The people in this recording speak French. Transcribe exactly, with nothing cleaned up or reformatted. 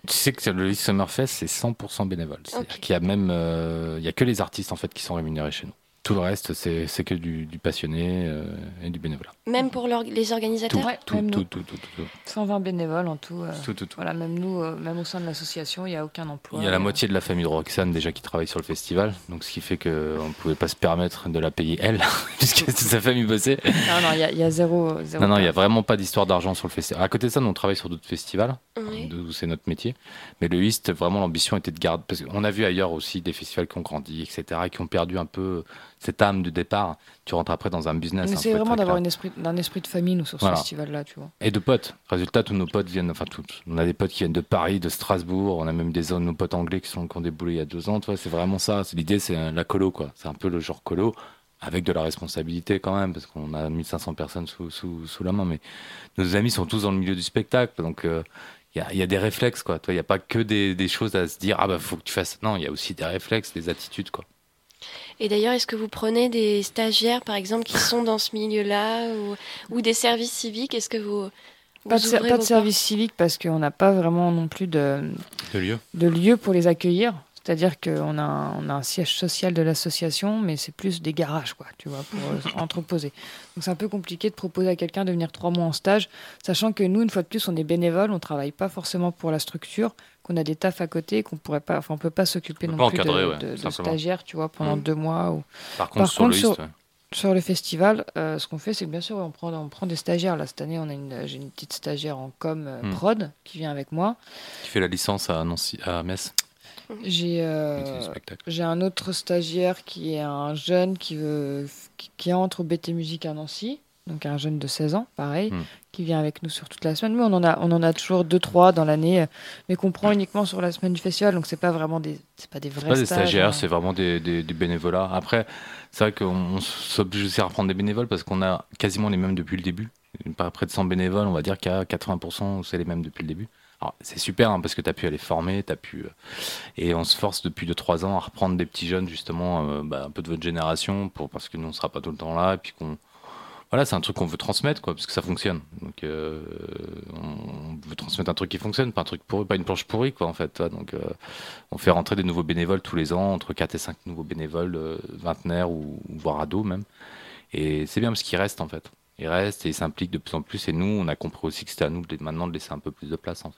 Tu sais que le East Summerfest, c'est cent pour cent bénévole. C'est-à-dire Ok. qu'il y a même, euh, il y a que les artistes en fait qui sont rémunérés chez nous. Tout le reste, c'est, c'est que du, du passionné euh, et du bénévolat. Même pour l'or- les Tout, organisateurs? Ouais, tout, même tout, nous. tout, tout, tout, tout, cent vingt bénévoles en tout. euh, tout, tout, tout. Voilà, même nous, euh, même au sein de l'association, il n'y a aucun emploi. Il y a la et, euh, moitié de la famille de Roxane déjà qui travaille sur le festival, donc ce qui fait qu'on ne pouvait pas se permettre de la payer elle, puisque toute sa famille bossait. Non, non, il y a, il y a zéro, zéro. Non, non, il n'y a part. vraiment pas d'histoire d'argent sur le festival. À côté de ça, nous, on travaille sur d'autres festivals, Oui. d'où c'est notre métier. Mais le East, vraiment, l'ambition était de garder. Parce qu'on a vu ailleurs aussi des festivals qui ont grandi, et cetera, et qui ont perdu un peu cette âme de départ. Tu rentres après dans un business. On hein, essaie faut être vraiment très d'avoir clair. un esprit, un esprit de famille, nous, sur ce Voilà. festival-là, tu vois. Et de potes. Résultat, tous nos potes viennent, enfin, tous. On a des potes qui viennent de Paris, de Strasbourg. On a même des de nos potes anglais qui, sont, qui ont déboulé il y a deux ans. Tu vois, c'est vraiment ça. C'est- L'idée, c'est euh, la colo, quoi. C'est un peu le genre colo, avec de la responsabilité quand même, parce qu'on a mille cinq cents personnes sous, sous, sous la main. Mais nos amis sont tous dans le milieu du spectacle. Donc, euh, il y, a, il y a des réflexes, quoi. Il n'y a pas que des, des choses à se dire, ah bah, faut que tu fasses. Non, il y a aussi des réflexes, des attitudes, quoi. Et d'ailleurs, est-ce que vous prenez des stagiaires, par exemple, qui sont dans ce milieu-là ou, ou des services civiques? Est-ce que vous, vous Pas de, ser- ouvrez pas de vos service civique parce qu'on n'a pas vraiment non plus de, De lieu. de lieu pour les accueillir. C'est-à-dire qu'on a, un- on a un siège social de l'association, mais c'est plus des garages, quoi, tu vois, pour euh, entreposer. Donc c'est un peu compliqué de proposer à quelqu'un de venir trois mois en stage, sachant que nous, une fois de plus, on est bénévoles, on travaille pas forcément pour la structure, qu'on a des tafs à côté, qu'on pourrait pas, enfin, on peut pas s'occuper On peut non pas plus encadrer, de, ouais, de- de simplement. stagiaires, tu vois, pendant Mm. deux mois. Ou... Par contre, Par sur contre, le sur- East, ouais. Sur le festival, euh, ce qu'on fait, c'est que bien sûr, on prend, on prend des stagiaires. Là, cette année, on a une, j'ai une petite stagiaire en com euh, Hmm. prod qui vient avec moi. qui fait la licence à Nancy, à Metz, J'ai euh, métier du spectacle. j'ai un autre stagiaire qui est un jeune qui, veut, qui, qui entre au B T Musique à Nancy, donc un jeune de seize ans, pareil, Hmm. qui vient avec nous sur toute la semaine. Mais on en a, on en a toujours deux, trois dans l'année, euh, mais qu'on prend uniquement sur la semaine du festival. Donc c'est pas vraiment des, c'est pas des vrais Pas des stages, stagiaires, hein. c'est vraiment des, des- du bénévolat. Après, c'est vrai qu'on on s'oblige aussi à reprendre des bénévoles parce qu'on a quasiment les mêmes depuis le début. Pas près de cent bénévoles, on va dire qu'à quatre-vingts pour cent, c'est les mêmes depuis le début. Alors, c'est super hein, parce que tu as pu aller former, t'as pu, euh, et on se force depuis deux trois ans à reprendre des petits jeunes, justement, euh, bah, un peu de votre génération, pour, parce que nous, on sera pas tout le temps là. Et puis qu'on, voilà, c'est un truc qu'on veut transmettre, quoi, parce que ça fonctionne. Donc, euh, on on veut transmettre un truc qui fonctionne, pas un truc pourri, pas une planche pourrie, quoi, en fait. tu vois. Donc, euh, on fait rentrer des nouveaux bénévoles tous les ans, entre quatre et cinq nouveaux bénévoles, euh, vingtenaires ou, ou voire ados même. Et c'est bien parce qu'ils restent, en fait. Ils restent et ils s'impliquent de plus en plus. Et nous, on a compris aussi que c'était à nous de, les- maintenant de laisser un peu plus de place, en fait.